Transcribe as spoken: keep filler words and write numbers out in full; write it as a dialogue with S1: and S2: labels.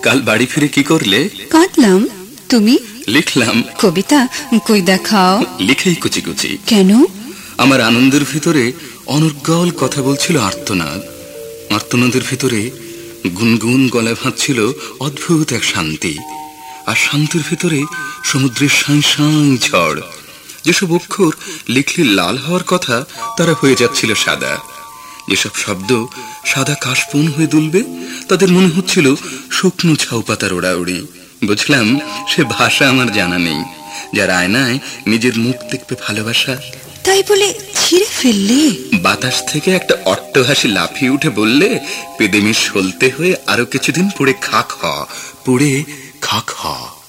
S1: কাল বাড়ি ফিরে কি করলে?
S2: কাঁদলাম। তুমি?
S1: লিখলাম।
S2: কবিতা? কই দেখাও।
S1: লিখেই কুচি কুচি।
S2: কেন?
S1: আমার আনন্দের ভিতরে অনর্গল কথা বলছিল আর্তনাদ। আর্তনাদের ভিতরে গুনগুন গলায় ভাঁজছিল অদ্ভুত এক শান্তি, আর শান্তির ভিতরে সমুদ্রের সাঁই সাঁই ঝড়। যেসব অক্ষর লিখলে লাল হওয়ার কথা তারা হয়ে যাচ্ছিল সাদা। যেসব শব্দ সাদা কাশবন হয়ে দুলবে তাদের মনে হচ্ছিল শুকনো ঝাউ পাতার ওড়াউড়ি। বুঝলাম সে ভাষা আমার জানা নেই, যার আয়নায় নিজের মুখ দেখবে ভালোবাসা।
S2: তাই বলে ছিঁড়ে ফেললে?
S1: বাতাস থেকে একটা অট্টহাসি লাফিয়ে উঠে বললে, পেদেমি সলতে হয়ে আরো কিছুদিন পড়ে খাক হ, পড়ে খাক হ।